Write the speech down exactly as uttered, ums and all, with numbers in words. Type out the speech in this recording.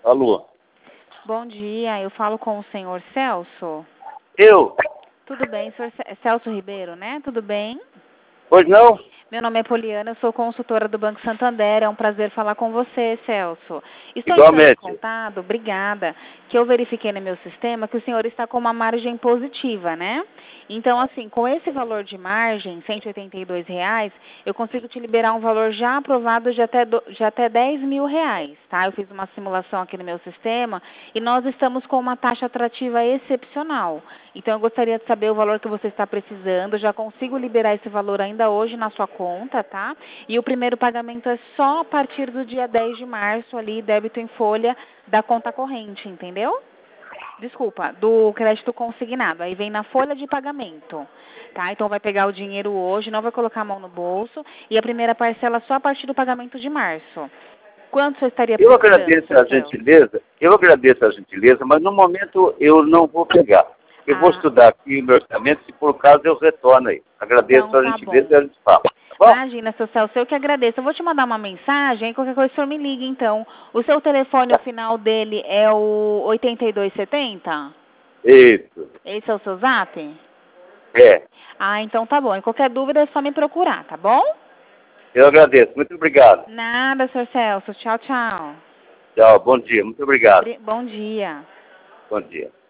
Alô? Bom dia, eu falo com o senhor Celso. Eu? Tudo bem, senhor Celso Ribeiro, né? Tudo bem? Pois não? Meu nome é Poliana, eu sou consultora do Banco Santander, é um prazer falar com você, Celso. Estou entrando em Igualmente. contato, obrigada, que eu verifiquei no meu sistema que o senhor está com uma margem positiva, né? Então, assim, com esse valor de margem, cento e oitenta e dois reais, eu consigo te liberar um valor já aprovado de até, do, de até dez mil reais, tá? Eu fiz uma simulação aqui no meu sistema e nós estamos com uma taxa atrativa excepcional. Então, eu gostaria de saber o valor que você está precisando, já consigo liberar esse valor ainda hoje na sua conta, tá? E o primeiro pagamento é só a partir do dia dez de março, ali, débito em folha da conta corrente, entendeu? Desculpa, do crédito consignado. Aí vem na folha de pagamento, tá? Então vai pegar o dinheiro hoje, não vai colocar a mão no bolso, e a primeira parcela só a partir do pagamento de março. Quanto você estaria Eu precisando, agradeço seu a Celso? gentileza, eu agradeço a gentileza, mas no momento eu não vou pegar. Eu vou Ah, estudar aqui o meu orçamento, se por caso eu retorno aí. Agradeço então a tá gentileza bom. e a gente fala, tá bom? Imagina, seu Celso, eu que agradeço. Eu vou te mandar uma mensagem, qualquer coisa o senhor me liga, então. O seu telefone, o Tá. final dele é o oitenta e dois setenta? Isso. Esse é o seu zap? É. Ah, então tá bom. E qualquer dúvida é só me procurar, tá bom? Eu agradeço. Muito obrigado. Nada, senhor Celso. Tchau, tchau. Tchau. Bom dia. Muito obrigado. Bri- Bom dia. Bom dia.